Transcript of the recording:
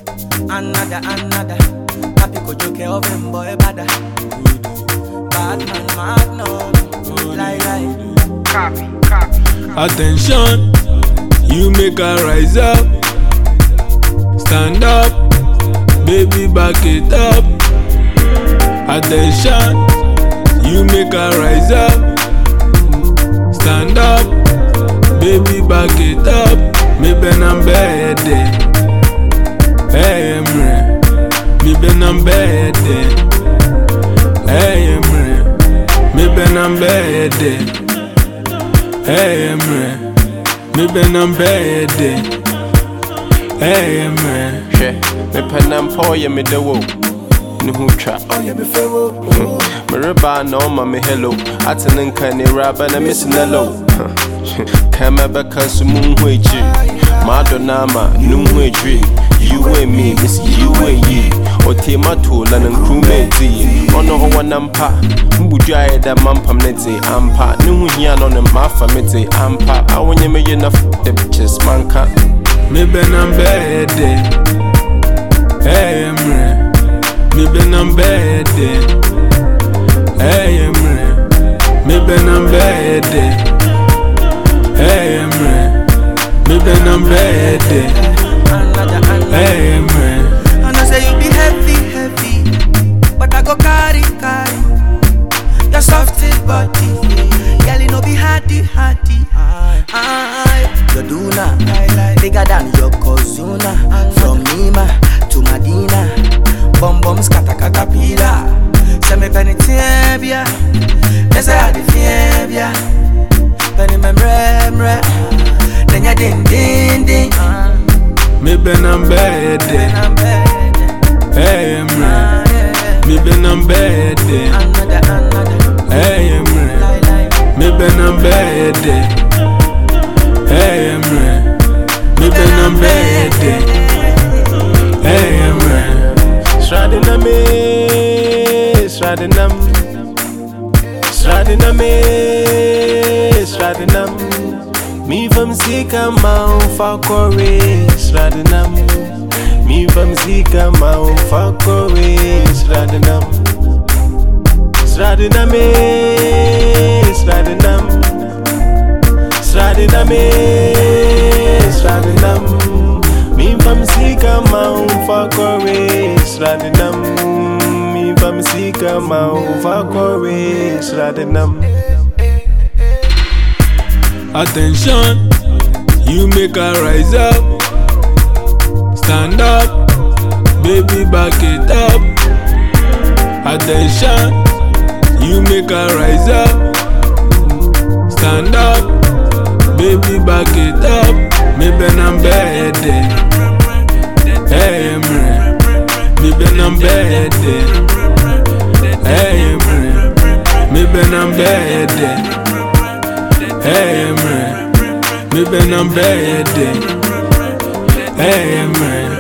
Another. Happy ko joke of him boy bada. Batman Magnum. Lie. Copy. Attention, you make her rise up. Stand up, baby, back it up. Attention, you make her rise up. Stand up, baby, back it up. Me ben am bede, hey Emre. Me ben am bede, hey Emre. Me ben am bede, hey Emre. Me ben am bede, hey Emre. She, me pen and pour you me the wo. Nuhu trap. Oh yeah, me fair. Me reba no ma me hello. Atenen kani raba na miss nello. Kama baka sumu hweji. Madonna ma num hweji. You and me, miss you and ye. Ote mato na crewmate. Ono ho wanampa. Mbujaya da mampam nete ampa. Nuhu hiya no ne mafa mete ampa. Awonye me enough the bitches manka. Me ben am bede, hey Emre. Me ben am bede, hey Emre. Me ben am bede, hey Emre. Me ben am bede, hey Emre. And I say you be heavy, but I go carry. Your softy body, girl you know be hardy. Your Duna, bigger than your Kozuna. From Nima to Medina, bum scatter caterpillar. Say me penny tibia, me say I the fiebia. Penny memre, then ya ding. Me ben am bede, hey Emre. Me ben am bede, hey Emre. Me ben am bede, hey Emre. Me ben am bede, hey Emre. Stradinam. Me from Zika Mount Fakore, Stradinam. Me from Zika Mount Fakore, Stradinam. Me from Zika Mount Fakore, Stradinam. Me from Zika Mount Fakore, Stradinam. Attention, you make her rise up. Stand up, baby, back it up. Attention, you make her rise up. Stand up, baby, back it up. Me ben am bede, hey Emre. Me ben am bede, hey Emre. Me ben am bede, hey Emre. Me ben am bede, hey Emre.